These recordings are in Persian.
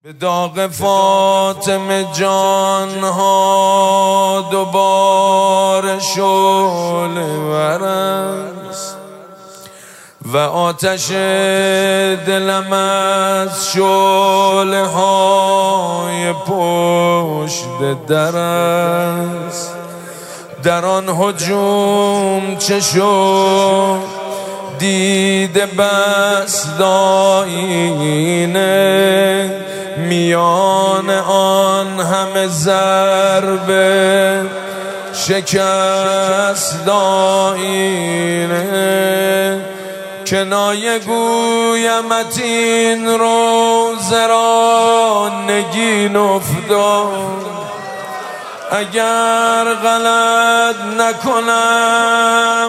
به داغ فاطمه جانها دوباره شعله ور است و آتش دلم از شعله های پشت در است. در آن هجوم چه شد دیده بست آیینه، میان آن همه ضربه شکست آیینه. کنایه گویمت این روزه را نگین افتاد، اگر غلط نکنم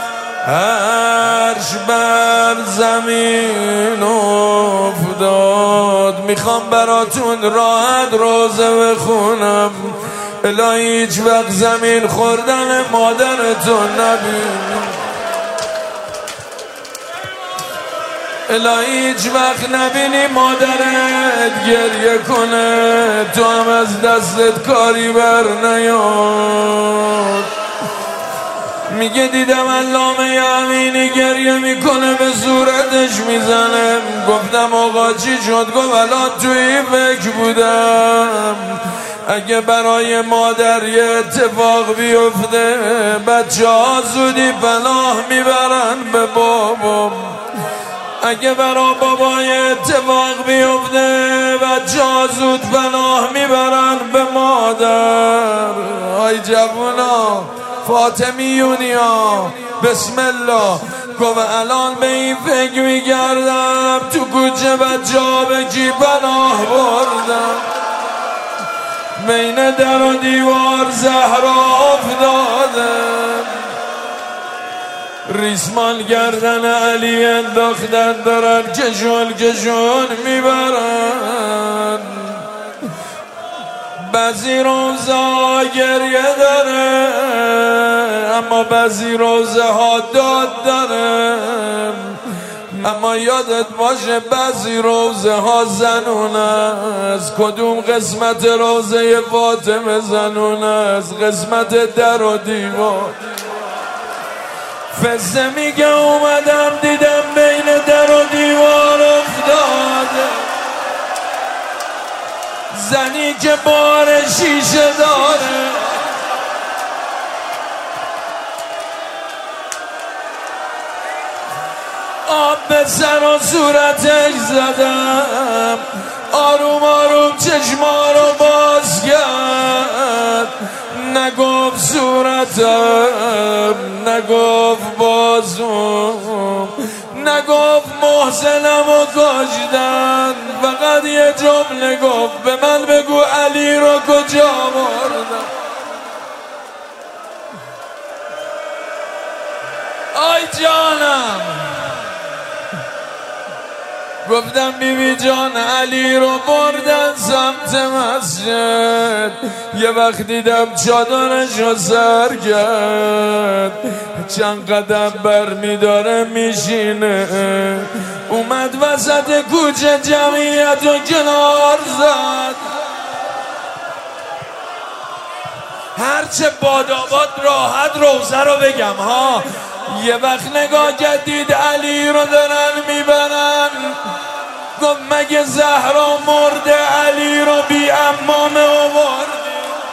عرش بر زمین افتاد. میخوام براتون راحت روزه بخونم، الهی هیچ وقت زمین خوردن مادرتون نبینی، الهی هیچ وقت نبینی مادرت گریه کنه تو هم از دستت کاری بر نیاد. میگه دیدم علامه امینی گریه میکنه به صورتش میزنه. گفتم آقا چی شد؟ گفت الان توی فکر بودم اگه برای مادر یه اتفاق بیفته بچه ها زودی پناه میبرن به بابام، اگه برا بابای اتفاق بیفته بچه ها زود پناه میبرن به مادر. آی جوونا فاطمیونی ها بسم الله. گفت الان به این فکر میگردم تو کوچه بچه ها به کی پناه بردم، بین در و دیوار زهرا افتادم، ریسمان گردن علی انداختن دارن کشون کشون میبرن. بعضی روزا گریه داره اما بعضی روزها داد داره، اما یادت باشه بعضی روزه ها زنونه است. کدوم قسمت روزه فاطمه زنونه است؟ قسمت در و دیوار. فزه میگه اومدم دیدم بین در و دیوار افتاده زنی که بار شیشه داره، آب به سر و صورتش زدم، آروم آروم چشما رو باز کرد، نگفت صورتم، نگفت بازم، نگفت محسنم و کشتن، فقط یه جمله گفت به من بگو علی رو کجا بردن. آی جانم، گفتم بیبی جان علی رو بردن سمت مسجد، یه وقت دیدم چادرش رو سر کرد، چند قدم بر میداره میشینه، اومد وسط کوچه جمعیت رو کنار زد. هرچه باداباد راحت روزه رو بگم ها. یه وقت نگاه کردید علی رو دارن میبرن، گفت مگه زهرا مرده علی رو بی عمامه آوردی؟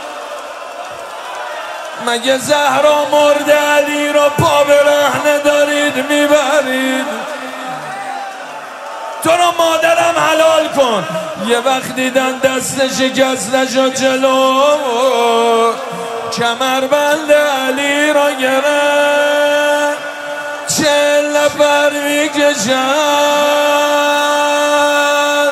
مگه زهرا مرده علی رو پا برهنه دارید میبرید؟ تو رو مادرم حلال کن. یه وقت دیدن دست شکستش و جلو کمربند علی رو گرفت، 40 نفر میکشن،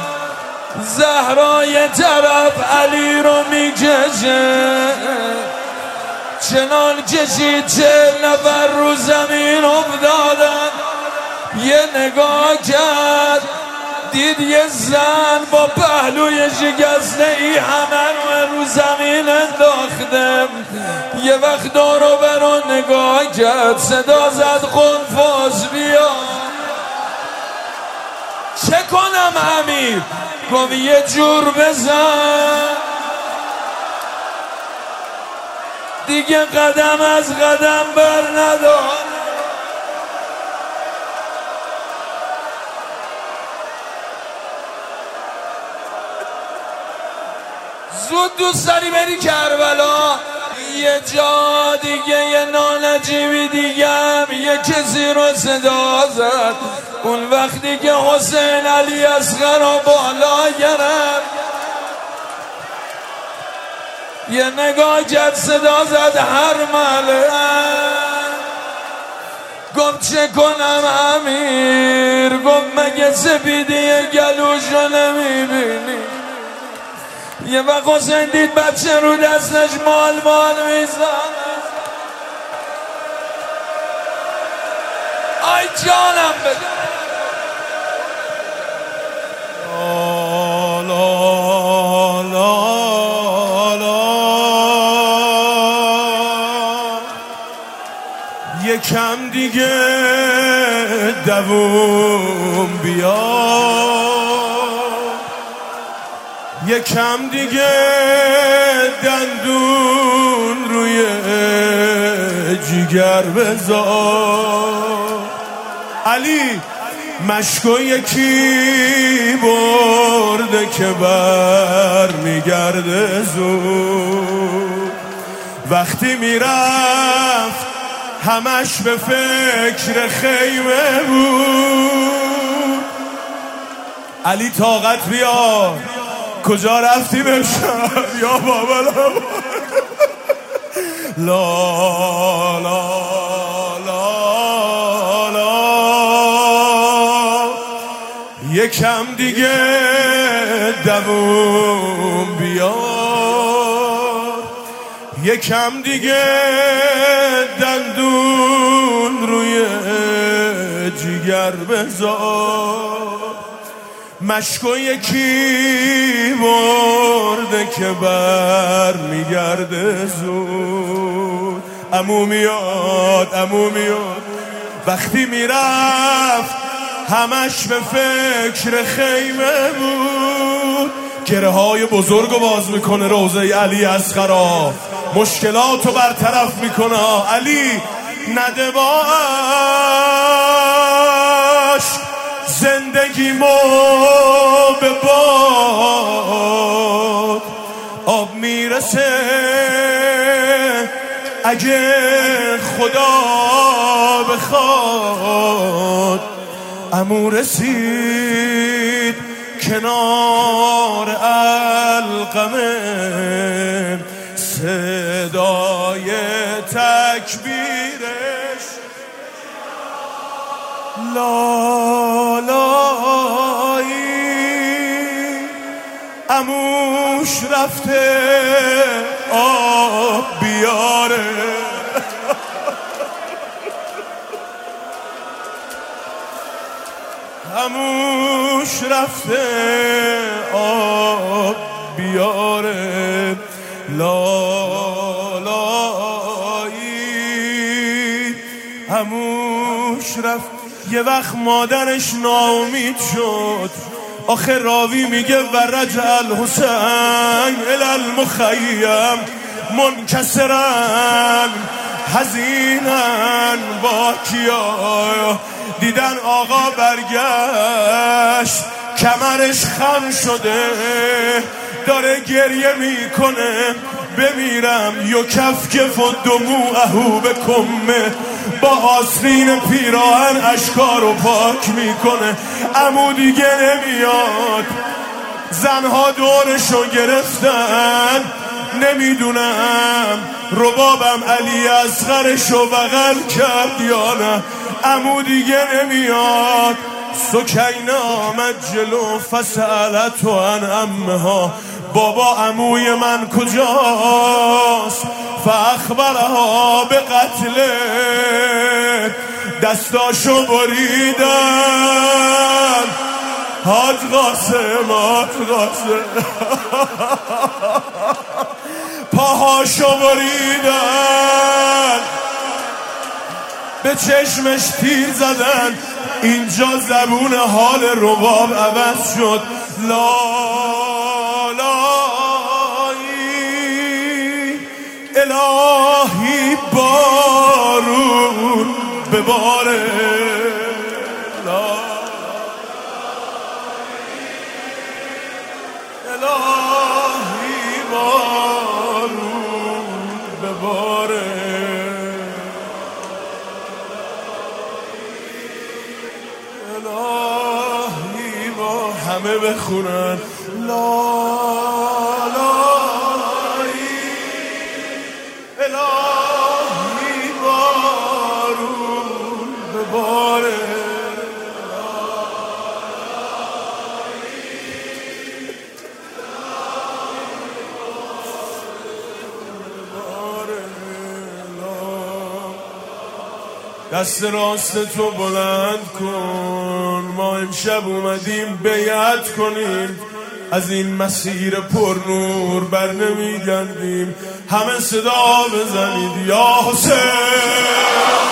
زهرا یه طرف علی رو میکشه، چنان کشید 40 نفر رو زمین افتادن. یه نگاه کرد دید یه زن با پهلوی شکسته ای همه رو زمین انداخته. یه وقت دور و بر نگاه کرد، صدا زد خنفاس بیا. چه کنم امیر؟ گفت یه جور بزن دیگه قدم از قدم بر ندار. زود دوست داری بری کربلا، یه جا دیگه یه نانجیبی دیگه یه کسی رو صدا زد. اون وقتی که حسین علی اصغر رو بالا گرفت، یه نگاه کرد صدا زد هرمله. گفت چه کنم امیر؟ گفت مگه سپیدی گلوشو نمیبینی؟ یه وقت حسین دید بچه رو دستش مال میزن. آی جانم بده. یکم دیگه دووم بیا، یکم دیگه دندون روی جیگر بذار. علی مشکو یکی برده که بر میگرده زود. وقتی میرفت همش به فکر خیمه بود. علی طاقت بیار، کجا رفتیم امشب یا بابا؟ لا لا لا لا. یکم دیگه دووم بیار، یکم دیگه دندون روی جیگر بذار. مشکو یکی برده که بر میگرده زود. عمو میاد، عمو میاد. وقتی میرفت همش به فکر خیمه بود. گره های بزرگو باز میکنه روضه علی اصغر، مشکلاتو برطرف میکنه. علی نده باش زندگیمو به باد، آب میرسه اگه خدا بخواد. عمو رسید کنار القمه، صدای تکبیرش لالایی. عموش رفته آب بیاره، عموش رفته آب بیاره. لالایی عموش رفت. یه وقت مادرش ناامید شد، آخه راوی میگه ورجع الحسین الی المخیم منکسرا حزینا باکیا. دیدن آقا برگشت کمرش خم شده، داره گریه میکنه. بمیرم یکفکف دموعه بکمه، با آسرین پیراهن اشکارو پاک میکنه. عمو دیگه نمیاد، زنها دورشو گرفتن. نمیدونم ربابم علی اصغرشو بغل کرد یا نه. عمو دیگه نمیاد. سکینه آمد جلو فسألت عن عمها، بابا عموی من کجاست؟ فاخبرها به قتله، دستاشو بریدن. حاج قاسم، حاج قاسم پاهاشو بریدن، به چشمش تیر زدن. اینجا زبون حال رباب عوض شد. لالایی الهی بارون بباره، الهی بارون بباره. الهی با همه بخونن لالایی الهی بارون بباره. دست راست تو بلند کن، ما امشب اومدیم بیعت کنیم، از این مسیر پر نور بر نمیگردیم. همه صدا بزنید یا حسین.